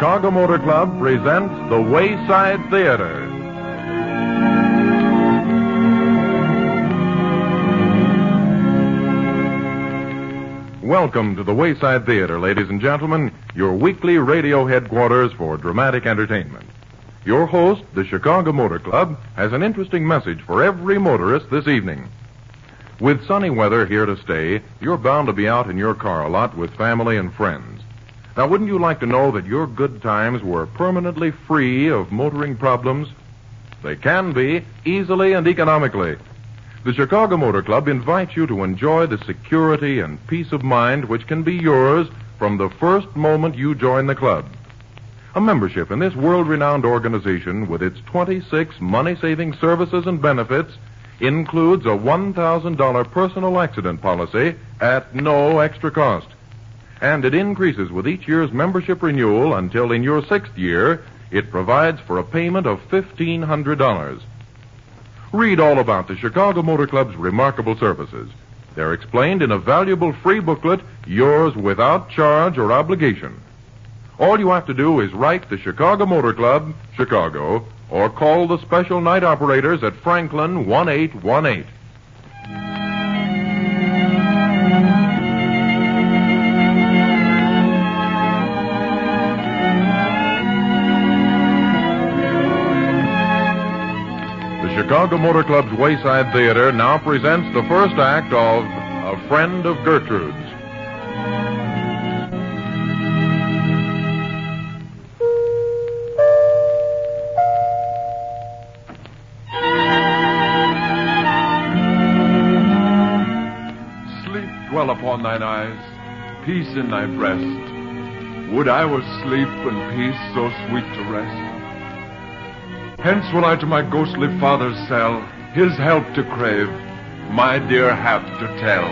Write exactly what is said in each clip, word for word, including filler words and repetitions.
Chicago Motor Club presents The Wayside Theater. Welcome to the Wayside Theater, ladies and gentlemen, your weekly radio headquarters for dramatic entertainment. Your host, the Chicago Motor Club, has an interesting message for every motorist this evening. With sunny weather here to stay, you're bound to be out in your car a lot with family and friends. Now, wouldn't you like to know that your good times were permanently free of motoring problems? They can be, easily and economically. The Chicago Motor Club invites you to enjoy the security and peace of mind which can be yours from the first moment you join the club. A membership in this world-renowned organization with its twenty-six money-saving services and benefits includes a one thousand dollars personal accident policy at no extra cost. And it increases with each year's membership renewal until in your sixth year, it provides for a payment of fifteen hundred dollars. Read all about the Chicago Motor Club's remarkable services. They're explained in a valuable free booklet, yours without charge or obligation. All you have to do is write the Chicago Motor Club, Chicago, or call the special night operators at Franklin one eight one eight. The Chicago Motor Club's Wayside Theater now presents the first act of A Friend of Gertrude's. Dwell upon thine eyes, peace in thy breast. Would I were sleep and peace so sweet to rest. Hence will I to my ghostly father's cell, his help to crave, my dear hap to tell.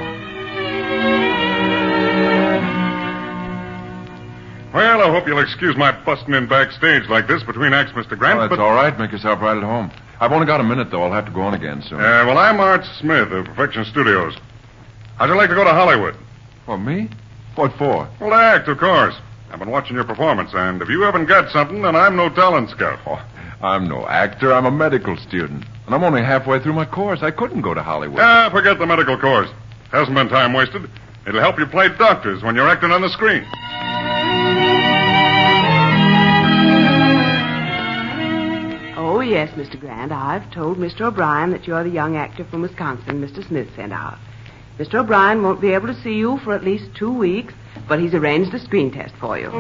Well, I hope you'll excuse my busting in backstage like this between acts, Mister Grant. Oh, that's but... all right. Make yourself right at home. I've only got a minute, though. I'll have to go on again soon. Uh, well, I'm Art Smith of Perfection Studios. How'd you like to go to Hollywood? For me? What for? Well, to act, of course. I've been watching your performance, and if you haven't got something, then I'm no talent scout. Oh, I'm no actor. I'm a medical student. And I'm only halfway through my course. I couldn't go to Hollywood. Ah, forget the medical course. Hasn't been time wasted. It'll help you play doctors when you're acting on the screen. Oh, yes, Mister Grant. I've told Mister O'Brien that you're the young actor from Wisconsin Mister Smith sent out. Mister O'Brien won't be able to see you for at least two weeks, but he's arranged a screen test for you.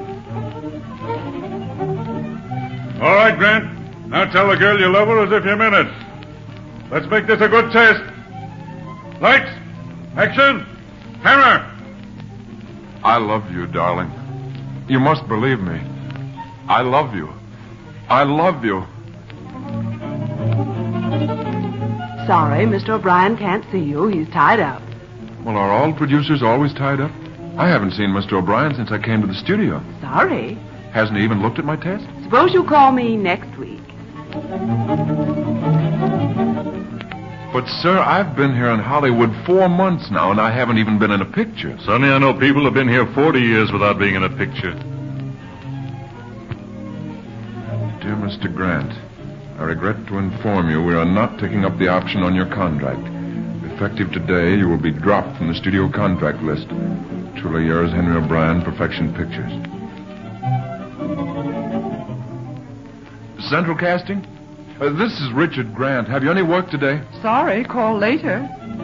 All right, Grant. Now tell the girl you love her as if you mean it. Let's make this a good test. Lights, action, camera. I love you, darling. You must believe me. I love you. I love you. Sorry, Mister O'Brien can't see you. He's tied up. Well, are all producers always tied up? I haven't seen Mister O'Brien since I came to the studio. Sorry. Hasn't he even looked at my test? Suppose you call me next week. But, sir, I've been here in Hollywood four months now, and I haven't even been in a picture. Sonny, I know people have been here forty years without being in a picture. Dear Mister Grant, I regret to inform you we are not taking up the option on your contract. Effective today, you will be dropped from the studio contract list. Truly yours, Henry O'Brien, Perfection Pictures. Central Casting? Uh, this is Richard Grant. Have you any work today? Sorry, call later.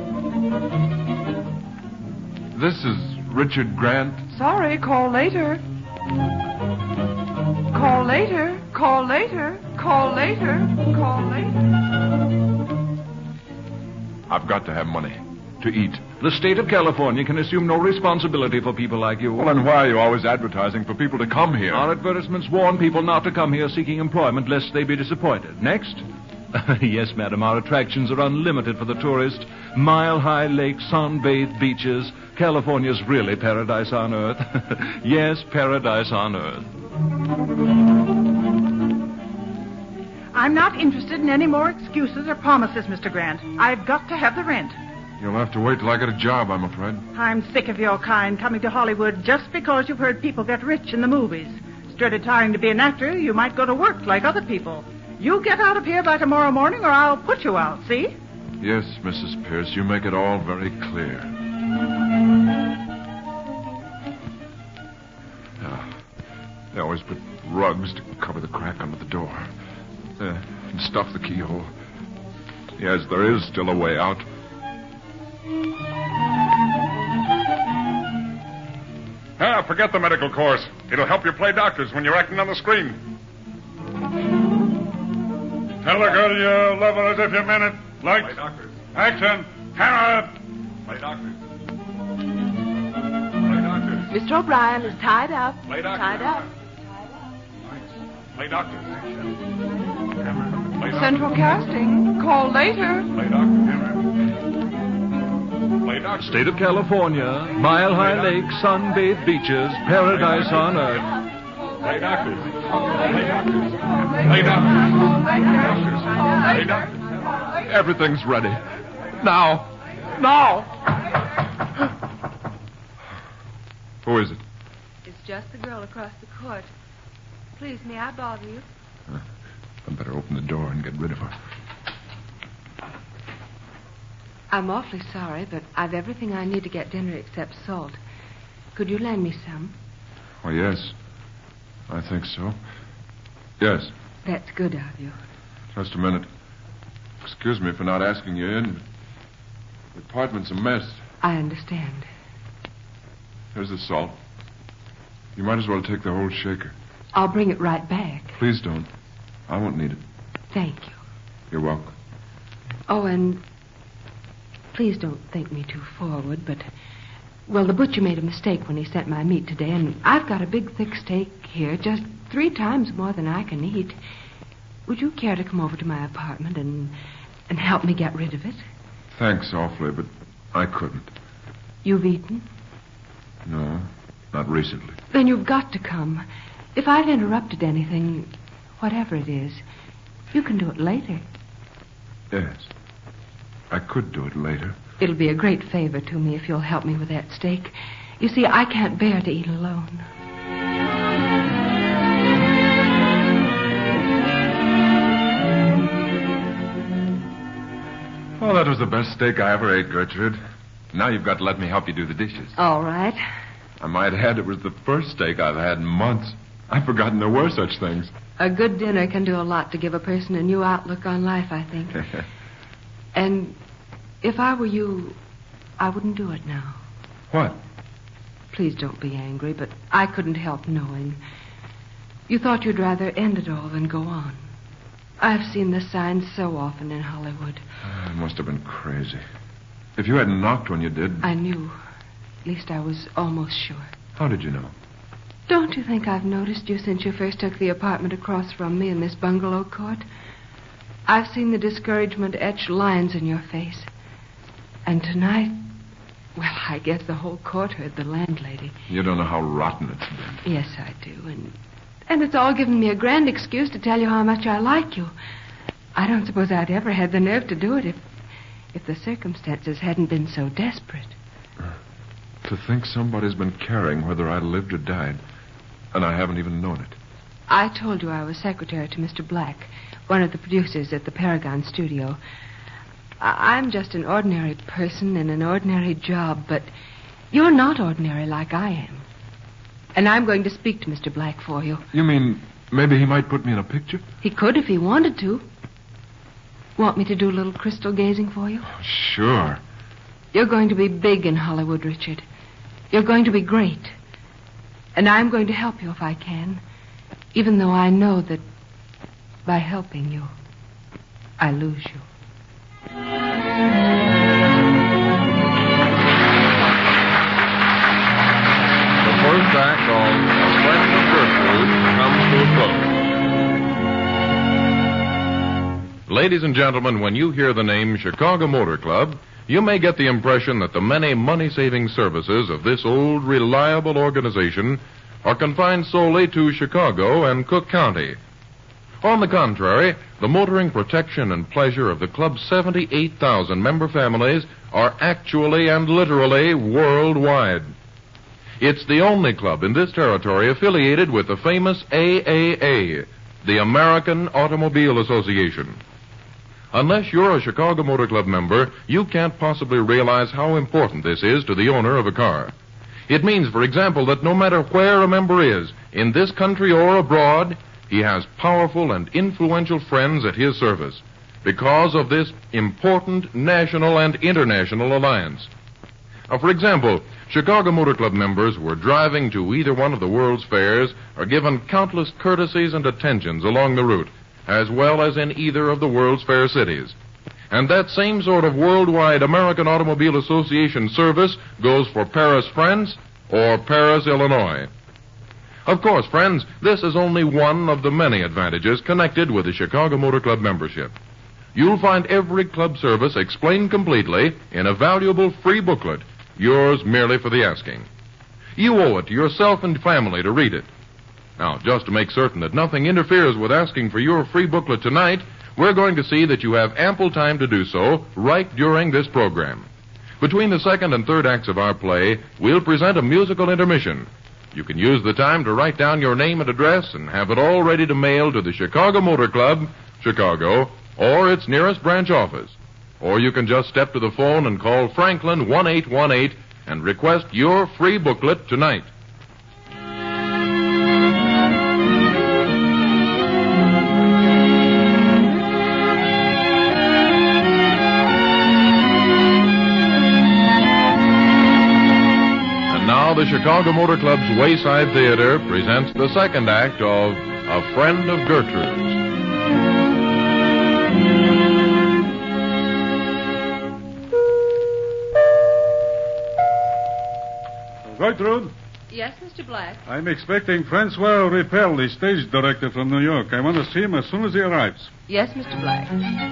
This is Richard Grant. Sorry, call later. Call later, call later, call later, call later. I've got to have money to eat. The state of California can assume no responsibility for people like you. Well, then why are you always advertising for people to come here? Our advertisements warn people not to come here seeking employment lest they be disappointed. Next. Yes, madam, our attractions are unlimited for the tourist. Mile-high lakes, sun-bathed beaches. California's really paradise on earth. Yes, paradise on earth. I'm not interested in any more excuses or promises, Mister Grant. I've got to have the rent. You'll have to wait till I get a job, I'm afraid. I'm sick of your kind coming to Hollywood just because you've heard people get rich in the movies. dreaded tiring to be an actor, you might go to work like other people. You get out of here by tomorrow morning or I'll put you out, see? Yes, Missus Pierce, you make it all very clear. Now, they always put rugs to cover the crack under the door. Uh, and stuff the keyhole. Yes, there is still a way out. Ah, forget the medical course. It'll help you play doctors when you're acting on the screen. Tell the girl you love her as if you meant it. Lights. Play doctors. Action. Camera. Play doctors. Play doctors. Mister O'Brien is tied up. Play doctors. Tied up. Play doctors. Play doctors. Central Casting. Call later. Play doctors. Play doctors. State of California, mile-high lakes, sun-bathed beaches, paradise on earth. Play doctors. Play doctors. Play doctors. Play doctors. Everything's ready. Now. Now. Who is it? It's just the girl across the court. Please, may I bother you? Uh, I'd better open the door and get rid of her. I'm awfully sorry, but I've everything I need to get dinner except salt. Could you lend me some? Oh, yes. I think so. Yes. That's good of you. Just a minute. Excuse me for not asking you in. The apartment's a mess. I understand. Here's the salt. You might as well take the whole shaker. I'll bring it right back. Please don't. I won't need it. Thank you. You're welcome. Oh, and please don't think me too forward, but, well, the butcher made a mistake when he sent my meat today, and I've got a big, thick steak here, just three times more than I can eat. Would you care to come over to my apartment and and help me get rid of it? Thanks awfully, but I couldn't. You've eaten? No, not recently. Then you've got to come. If I've interrupted anything, whatever it is, you can do it later. Yes. I could do it later. It'll be a great favor to me if you'll help me with that steak. You see, I can't bear to eat alone. Well, that was the best steak I ever ate, Gertrude. Now you've got to let me help you do the dishes. All right. I might add it was the first steak I've had in months. I've forgotten there were such things. A good dinner can do a lot to give a person a new outlook on life, I think. And if I were you, I wouldn't do it now. What? Please don't be angry, but I couldn't help knowing. You thought you'd rather end it all than go on. I've seen the signs so often in Hollywood. I must have been crazy. If you hadn't knocked when you did... I knew. At least I was almost sure. How did you know? Don't you think I've noticed you since you first took the apartment across from me in this bungalow court? I've seen the discouragement etched lines in your face. And tonight, well, I guess the whole court heard the landlady. You don't know how rotten it's been. Yes, I do. And and it's all given me a grand excuse to tell you how much I like you. I don't suppose I'd ever had the nerve to do it if, if the circumstances hadn't been so desperate. To think somebody's been caring whether I lived or died, and I haven't even known it. I told you I was secretary to Mister Black, one of the producers at the Paragon studio. I- I'm just an ordinary person in an ordinary job, but you're not ordinary like I am. And I'm going to speak to Mister Black for you. You mean maybe he might put me in a picture? He could if he wanted to. Want me to do a little crystal gazing for you? Oh, sure. You're going to be big in Hollywood, Richard. You're going to be great. And I'm going to help you if I can, even though I know that by helping you, I lose you. The first act of A Friend of Gertrude comes to a close. Ladies and gentlemen, when you hear the name Chicago Motor Club, you may get the impression that the many money-saving services of this old, reliable organization are confined solely to Chicago and Cook County. On the contrary, the motoring protection and pleasure of the club's seventy-eight thousand member families are actually and literally worldwide. It's the only club in this territory affiliated with the famous A A A, the American Automobile Association. Unless you're a Chicago Motor Club member, you can't possibly realize how important this is to the owner of a car. It means, for example, that no matter where a member is, in this country or abroad, he has powerful and influential friends at his service because of this important national and international alliance. Now, for example, Chicago Motor Club members who are driving to either one of the world's fairs are given countless courtesies and attentions along the route, as well as in either of the world's fair cities. And that same sort of worldwide American Automobile Association service goes for Paris, France, or Paris, Illinois. Of course, friends, this is only one of the many advantages connected with the Chicago Motor Club membership. You'll find every club service explained completely in a valuable free booklet, yours merely for the asking. You owe it to yourself and family to read it. Now, just to make certain that nothing interferes with asking for your free booklet tonight, we're going to see that you have ample time to do so right during this program. Between the second and third acts of our play, we'll present a musical intermission. You can use the time to write down your name and address and have it all ready to mail to the Chicago Motor Club, Chicago, or its nearest branch office. Or you can just step to the phone and call Franklin one eight one eight and request your free booklet tonight. And now the Chicago Motor Club's Wayside Theater presents the second act of A Friend of Gertrude's. Gertrude? Yes, Mister Black? I'm expecting Francois Repel, the stage director from New York. I want to see him as soon as he arrives. Yes, Mister Black.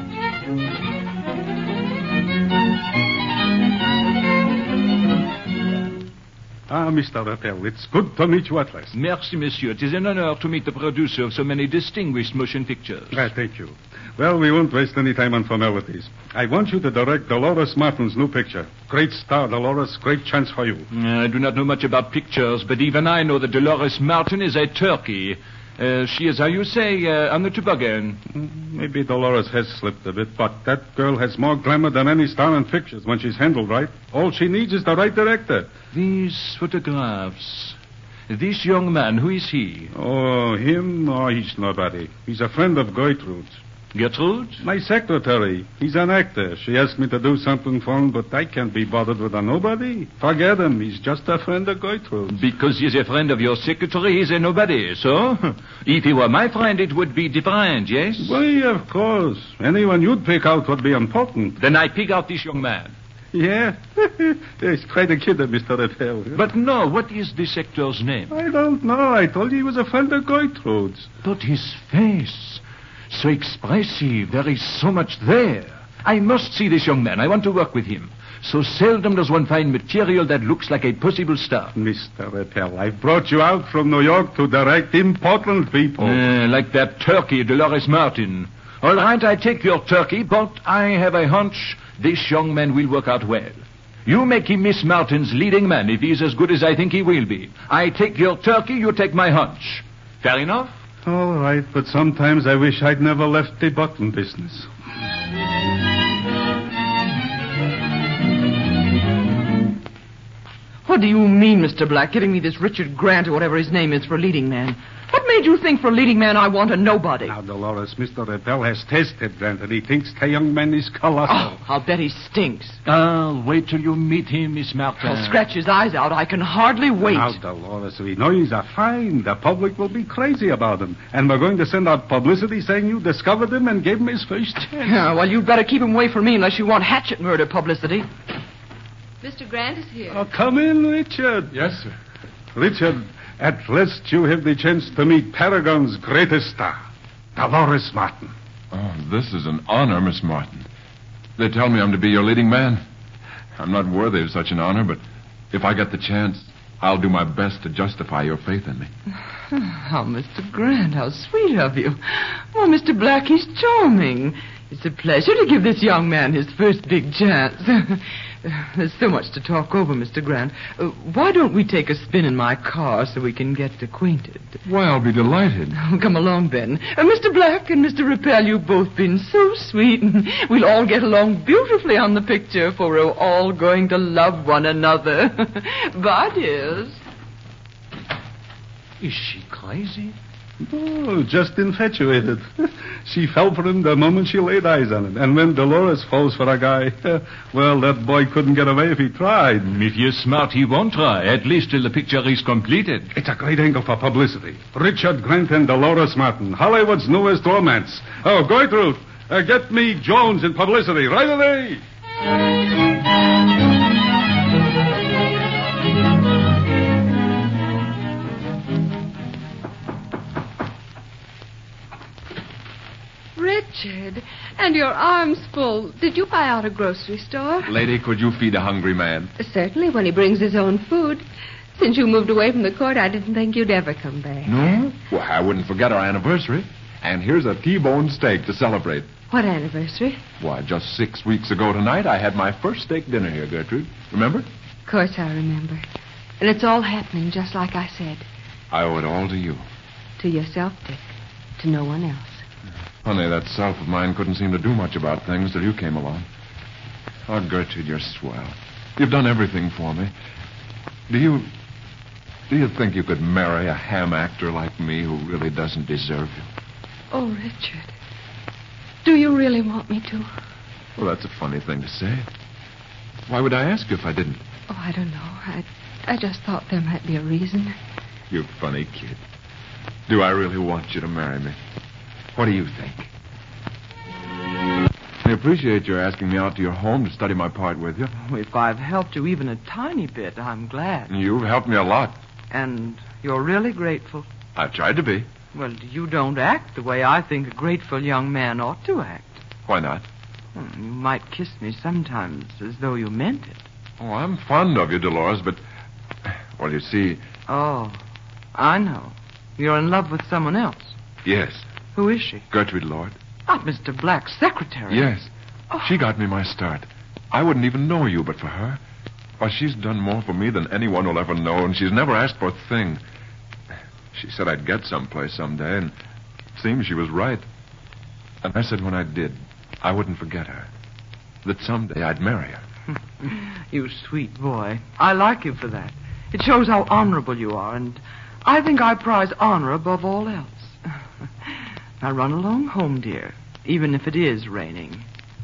Ah, Mister Repel, it's good to meet you at last. Merci, monsieur. It is an honor to meet the producer of so many distinguished motion pictures. Ah, thank you. Well, we won't waste any time on formalities. I want you to direct Dolores Martin's new picture. Great star, Dolores. Great chance for you. I do not know much about pictures, but even I know that Dolores Martin is a turkey. Uh, she is, how you say, uh, on the toboggan. Maybe Dolores has slipped a bit, but that girl has more glamour than any star in pictures when she's handled right. All she needs is the right director. These photographs. This young man, who is he? Oh, him? Oh, he's nobody. He's a friend of Gertrude's. Gertrude? My secretary. He's an actor. She asked me to do something for him, but I can't be bothered with a nobody. Forget him. He's just a friend of Gertrude's. Because he's a friend of your secretary, he's a nobody, so? If he were my friend, it would be different, yes? Why, of course. Anyone you'd pick out would be important. Then I pick out this young man. Yeah? He's quite a kid, Mister Repel. But no, what is this actor's name? I don't know. I told you he was a friend of Gertrude's. But his face... so expressive. There is so much there. I must see this young man. I want to work with him. So seldom does one find material that looks like a possible star. Mister Repel, I've brought you out from New York to direct important people. Uh, like that turkey, Dolores Martin. All right, I take your turkey, but I have a hunch this young man will work out well. You make him Miss Martin's leading man if he's as good as I think he will be. I take your turkey, you take my hunch. Fair enough? All right, but sometimes I wish I'd never left the button business. What do you mean, Mister Black, giving me this Richard Grant or whatever his name is for leading man? What made you think for leading man I want a nobody? Now, Dolores, Mister Repel has tested Grant, and he thinks the young man is colossal. Oh, I'll bet he stinks. I'll wait till you meet him, Miss Martin. I'll scratch his eyes out. I can hardly wait. Now, Dolores, we know he's a fine. The public will be crazy about him. And we're going to send out publicity saying you discovered him and gave him his first chance. Yeah, well, you'd better keep him away from me unless you want hatchet murder publicity. Mister Grant is here. Oh, come in, Richard. Yes, sir. Richard, at last you have the chance to meet Paragon's greatest star, Dolores Martin. Oh, this is an honor, Miss Martin. They tell me I'm to be your leading man. I'm not worthy of such an honor, but if I get the chance, I'll do my best to justify your faith in me. Oh, Mister Grant, how sweet of you. Oh, Mister Black, he's charming. It's a pleasure to give this young man his first big chance. There's so much to talk over, Mister Grant. Uh, why don't we take a spin in my car so we can get acquainted? Why, I'll be delighted. Oh, come along, then. Uh, Mister Black and Mister Rappel, you've both been so sweet, and we'll all get along beautifully on the picture, for we're all going to love one another. Bye, dears. Is she crazy? Oh, just infatuated. She fell for him the moment she laid eyes on him. And when Dolores falls for a guy, well, that boy couldn't get away if he tried. If you're smart, he won't try, at least till the picture is completed. It's a great angle for publicity. Richard Grant and Dolores Martin, Hollywood's newest romance. Oh, Gertrude, uh, get me Jones in publicity right away. Richard, and your arms full. Did you buy out a grocery store? Lady, could you feed a hungry man? Certainly, when he brings his own food. Since you moved away from the court, I didn't think you'd ever come back. No? Well, I wouldn't forget our anniversary. And here's a T-bone steak to celebrate. What anniversary? Why, just six weeks ago tonight, I had my first steak dinner here, Gertrude. Remember? Of course I remember. And it's all happening just like I said. I owe it all to you. To yourself, Dick. To no one else. Honey, that self of mine couldn't seem to do much about things till you came along. Oh, Gertrude, you're swell. You've done everything for me. Do you... Do you think you could marry a ham actor like me who really doesn't deserve you? Oh, Richard. Do you really want me to? Well, that's a funny thing to say. Why would I ask you if I didn't? Oh, I don't know. I, I just thought there might be a reason. You funny kid. Do I really want you to marry me? What do you think? I appreciate your asking me out to your home to study my part with you. If I've helped you even a tiny bit, I'm glad. You've helped me a lot. And you're really grateful. I've tried to be. Well, you don't act the way I think a grateful young man ought to act. Why not? Well, you might kiss me sometimes as though you meant it. Oh, I'm fond of you, Dolores, but... Well, you see... Oh, I know. You're in love with someone else. Yes. Who is she? Gertrude Lord. Not Mister Black's secretary. Yes. Oh. She got me my start. I wouldn't even know you but for her. Why, she's done more for me than anyone will ever know, and she's never asked for a thing. She said I'd get someplace someday, and it seems she was right. And I said when I did, I wouldn't forget her. That someday I'd marry her. You sweet boy. I like you for that. It shows how honorable you are, and I think I prize honor above all else. Now run along home, dear, even if it is raining.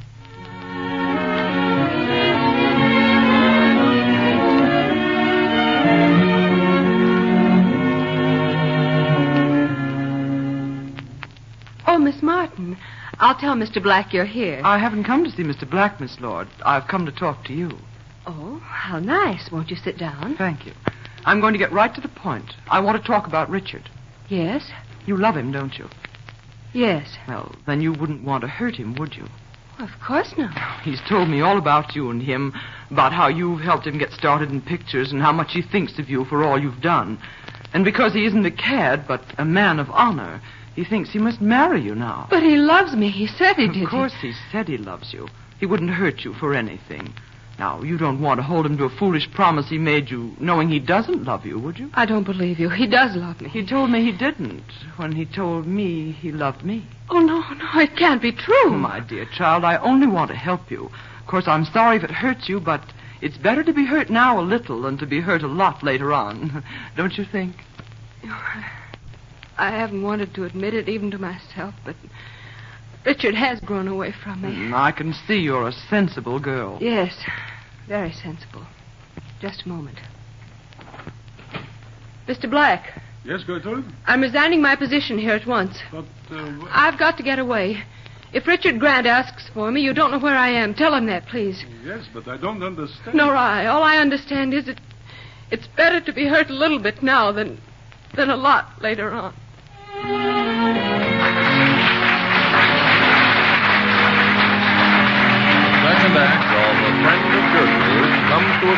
Oh, Miss Martin, I'll tell Mister Black you're here. I haven't come to see Mister Black, Miss Lord. I've come to talk to you. Oh, how nice. Won't you sit down? Thank you. I'm going to get right to the point. I want to talk about Richard. Yes? You love him, don't you? Yes. Well, then you wouldn't want to hurt him, would you? Of course not. He's told me all about you and him, about how you've helped him get started in pictures and how much he thinks of you for all you've done. And because he isn't a cad, but a man of honor, he thinks he must marry you now. But he loves me. He said he did. Of course he said he loves you. He wouldn't hurt you for anything. Now, you don't want to hold him to a foolish promise he made you, knowing he doesn't love you, would you? I don't believe you. He does love me. He told me he didn't when he told me he loved me. Oh, no, no, it can't be true. Oh, my dear child, I only want to help you. Of course, I'm sorry if it hurts you, but it's better to be hurt now a little than to be hurt a lot later on. Don't you think? I haven't wanted to admit it even to myself, but Richard has grown away from me. Mm, I can see you're a sensible girl. Yes, very sensible. Just a moment. Mister Black. Yes, Gertrude? I'm resigning my position here at once. But, uh... Wh- I've got to get away. If Richard Grant asks for me, you don't know where I am. Tell him that, please. Yes, but I don't understand. Nor I. All I understand is that it's better to be hurt a little bit now than, than a lot later on. Second act of The Friend of Gertrude comes to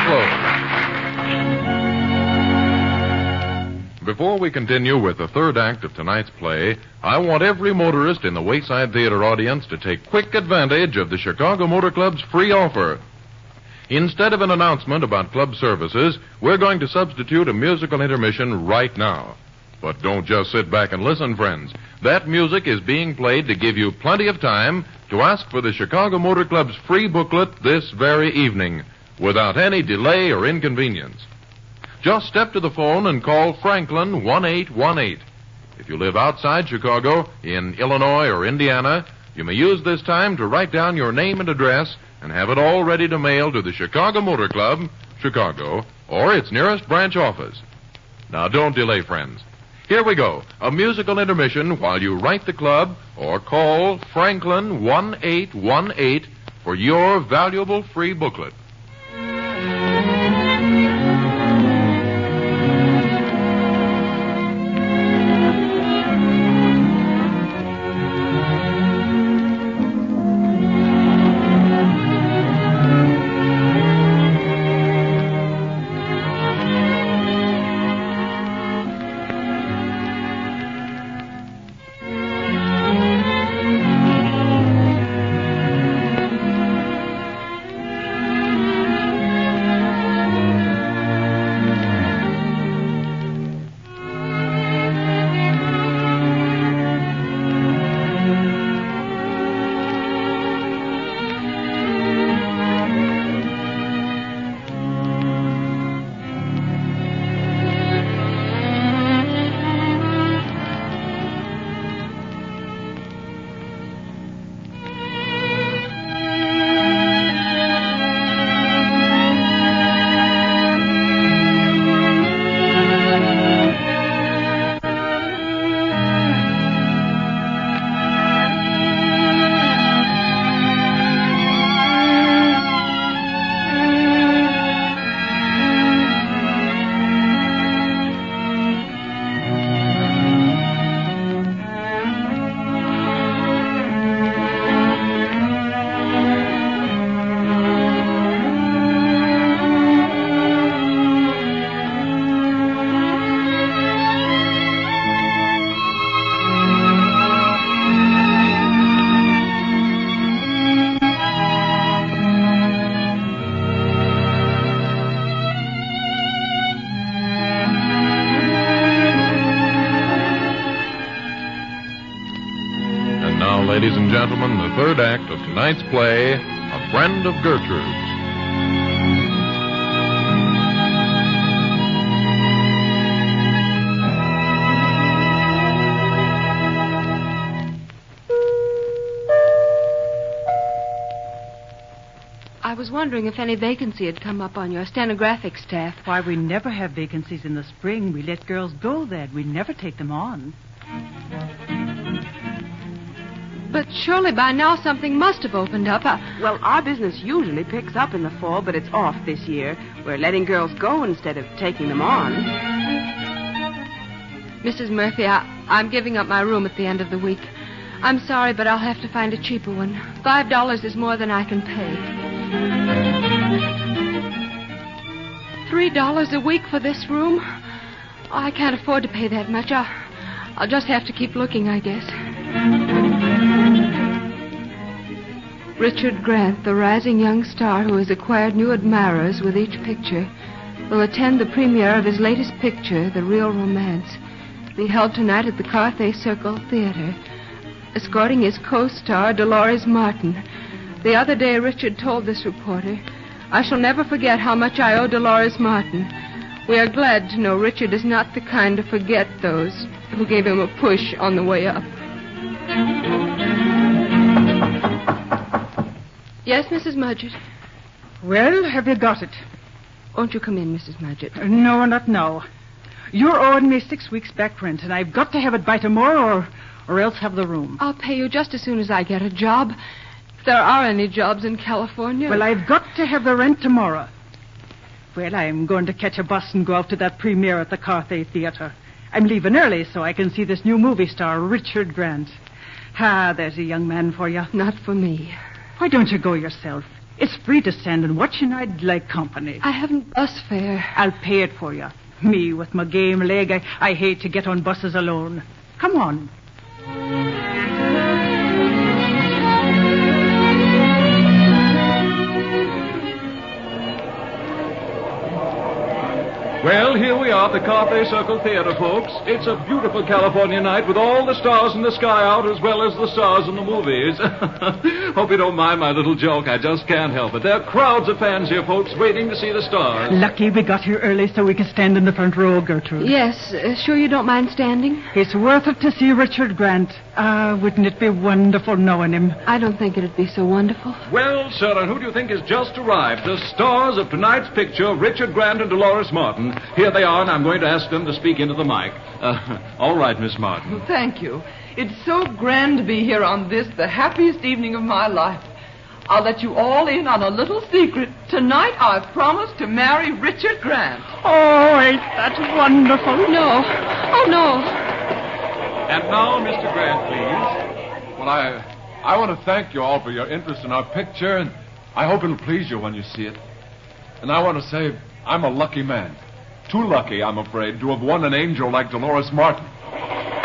a close. Before we continue with the third act of tonight's play, I want every motorist in the Wayside Theater audience to take quick advantage of the Chicago Motor Club's free offer. Instead of an announcement about club services, we're going to substitute a musical intermission right now. But don't just sit back and listen, friends. That music is being played to give you plenty of time to ask for the Chicago Motor Club's free booklet this very evening, without any delay or inconvenience. Just step to the phone and call Franklin one eight one eight. If you live outside Chicago, in Illinois or Indiana, you may use this time to write down your name and address and have it all ready to mail to the Chicago Motor Club, Chicago, or its nearest branch office. Now, don't delay, friends. Here we go, a musical intermission while you write the club or call Franklin one eight one eight for your valuable free booklet. Ladies and gentlemen, the third act of tonight's play, A Friend of Gertrude's. I was wondering if any vacancy had come up on your stenographic staff. Why, we never have vacancies in the spring. We let girls go then. We never take them on. But surely by now something must have opened up. I... Well, our business usually picks up in the fall, but it's off this year. We're letting girls go instead of taking them on. Missus Murphy, I, I'm giving up my room at the end of the week. I'm sorry, but I'll have to find a cheaper one. Five dollars is more than I can pay. Three dollars a week for this room? Oh, I can't afford to pay that much. I'll, I'll just have to keep looking, I guess. Richard Grant, the rising young star who has acquired new admirers with each picture, will attend the premiere of his latest picture, The Real Romance, be held tonight at the Carthay Circle Theater, escorting his co-star, Dolores Martin. The other day, Richard told this reporter, "I shall never forget how much I owe Dolores Martin. We are glad to know Richard is not the kind to forget those who gave him a push on the way up." Yes, Missus Mudgett? Well, have you got it? Won't you come in, Missus Mudgett? Uh, no, not now. You're owing me six weeks' back rent, and I've got to have it by tomorrow or, or else have the room. I'll pay you just as soon as I get a job. If there are any jobs in California. Well, I've got to have the rent tomorrow. Well, I'm going to catch a bus and go out to that premiere at the Carthay Theater. I'm leaving early so I can see this new movie star, Richard Grant. Ah, there's a young man for you. Not for me. Why don't you go yourself? It's free to stand and watch, and I'd like company. I haven't bus fare. I'll pay it for you. Me, with my game leg, I, I hate to get on buses alone. Come on. Well, here we are at the Carthay Circle Theater, folks. It's a beautiful California night with all the stars in the sky out as well as the stars in the movies. Hope you don't mind my little joke. I just can't help it. There are crowds of fans here, folks, waiting to see the stars. Lucky we got here early so we could stand in the front row, Gertrude. Yes, uh, sure you don't mind standing? It's worth it to see Richard Grant. Ah, wouldn't it be wonderful knowing him? I don't think it'd be so wonderful. Well, sir, and who do you think has just arrived? The stars of tonight's picture, Richard Grant and Dolores Martin. Here they are, and I'm going to ask them to speak into the mic. Uh, all right, Miss Martin. Thank you. It's so grand to be here on this, the happiest evening of my life. I'll let you all in on a little secret. Tonight I've promised to marry Richard Grant. Oh, ain't that wonderful? No. Oh, no. And now, Mister Grant, please. Well, I I want to thank you all for your interest in our picture, and I hope it'll please you when you see it. And I want to say I'm a lucky man. Too lucky, I'm afraid, to have won an angel like Dolores Martin. Oh,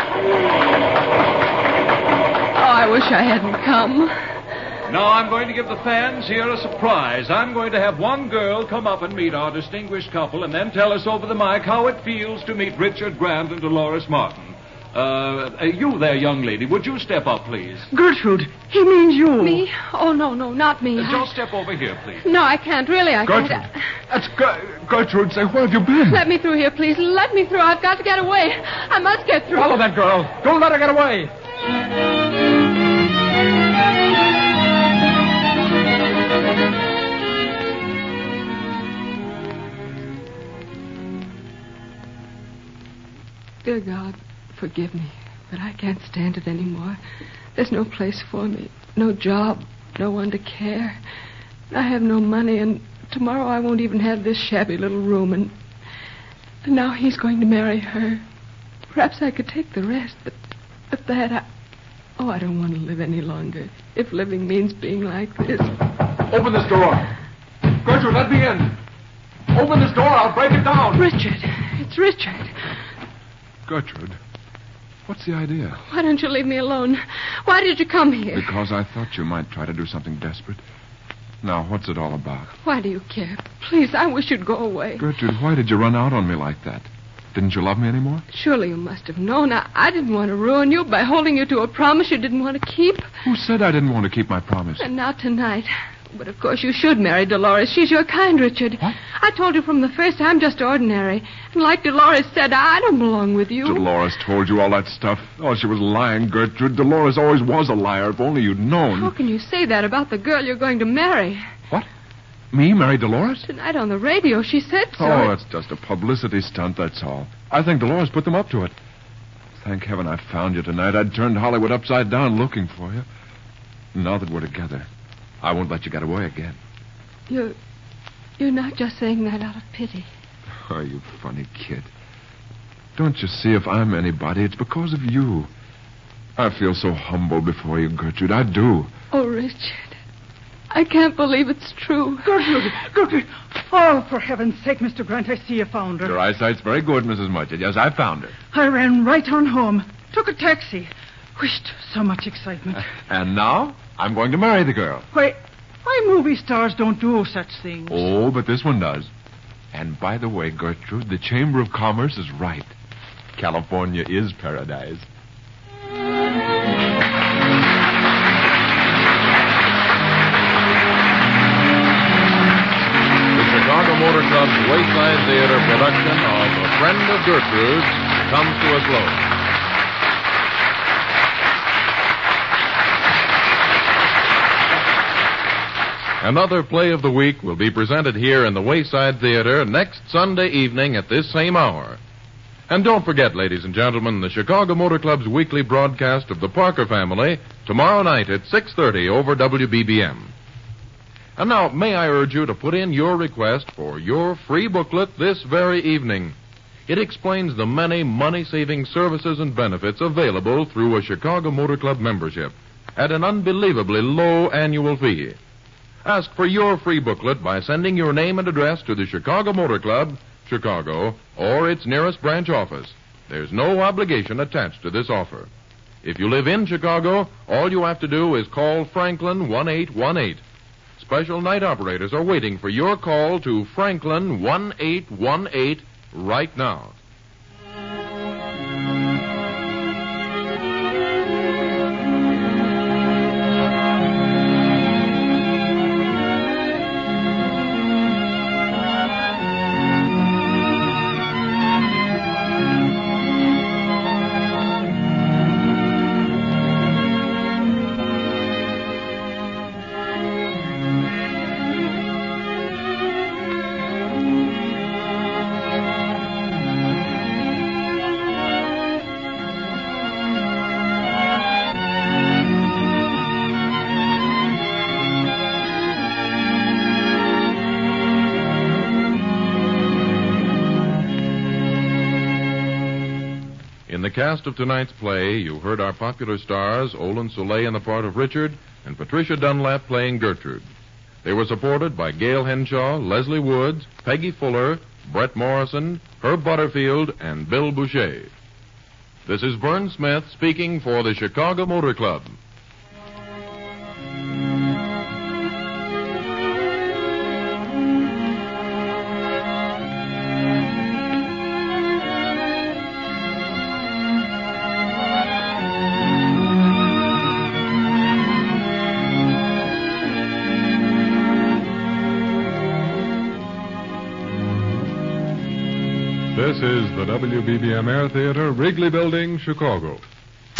I wish I hadn't come. Now I'm going to give the fans here a surprise. I'm going to have one girl come up and meet our distinguished couple and then tell us over the mic how it feels to meet Richard Grant and Dolores Martin. Uh, uh, you there, young lady, would you step up, please? Gertrude, he means you. Me? Oh, no, no, not me. Uh, I... just step over here, please. No, I can't. Really, I Gertrude. can't. That's Ger- Gertrude. Say, where have you been? Let me through here, please. Let me through. I've got to get away. I must get through. Follow that girl. Don't let her get away. Dear God, forgive me, but I can't stand it anymore. There's no place for me, no job, no one to care. I have no money, and tomorrow I won't even have this shabby little room, and, and now he's going to marry her. Perhaps I could take the rest, but, but that, I... Oh, I don't want to live any longer, if living means being like this. Open this door. Gertrude, let me in. Open this door. I'll break it down. Richard. It's Richard. Gertrude, what's the idea? Why don't you leave me alone? Why did you come here? Because I thought you might try to do something desperate. Now, what's it all about? Why do you care? Please, I wish you'd go away. Gertrude, why did you run out on me like that? Didn't you love me anymore? Surely you must have known. I, I didn't want to ruin you by holding you to a promise you didn't want to keep. Who said I didn't want to keep my promise? And now tonight. But of course you should marry Dolores. She's your kind, Richard. What? I told you from the first I'm just ordinary. And like Dolores said, I don't belong with you. Dolores told you all that stuff. Oh, she was lying, Gertrude. Dolores always was a liar, if only you'd known. How can you say that about the girl you're going to marry? What? Me marry Dolores? Tonight on the radio, she said so. Oh, that's just a publicity stunt, that's all. I think Dolores put them up to it. Thank heaven I found you tonight. I'd turned Hollywood upside down looking for you. Now that we're together, I won't let you get away again. You're... You're not just saying that out of pity. Oh, you funny kid. Don't you see, if I'm anybody, it's because of you. I feel so humble before you, Gertrude. I do. Oh, Richard. I can't believe it's true. Gertrude, Gertrude. Oh, for heaven's sake, Mister Grant, I see you found her. Your eyesight's very good, Missus Mudgett. Yes, I found her. I ran right on home. Took a taxi. Wished so much excitement. And now, I'm going to marry the girl. Why, why movie stars don't do such things? Oh, but this one does. And by the way, Gertrude, the Chamber of Commerce is right. California is paradise. Chicago Motor Club's Wayside Theater production of A Friend of Gertrude comes to a close. Another play of the week will be presented here in the Wayside Theater next Sunday evening at this same hour. And don't forget, ladies and gentlemen, the Chicago Motor Club's weekly broadcast of The Parker Family tomorrow night at six thirty over W B B M. And now, may I urge you to put in your request for your free booklet this very evening. It explains the many money-saving services and benefits available through a Chicago Motor Club membership at an unbelievably low annual fee. Ask for your free booklet by sending your name and address to the Chicago Motor Club, Chicago, or its nearest branch office. There's no obligation attached to this offer. If you live in Chicago, all you have to do is call Franklin one eight one eight. Special night operators are waiting for your call to Franklin one eight one eight right now. In the cast of tonight's play, you heard our popular stars, Olin Soleil in the part of Richard, and Patricia Dunlap playing Gertrude. They were supported by Gail Henshaw, Leslie Woods, Peggy Fuller, Brett Morrison, Herb Butterfield, and Bill Boucher. This is Vern Smith speaking for the Chicago Motor Club. This is the W B B M Air Theater, Wrigley Building, Chicago.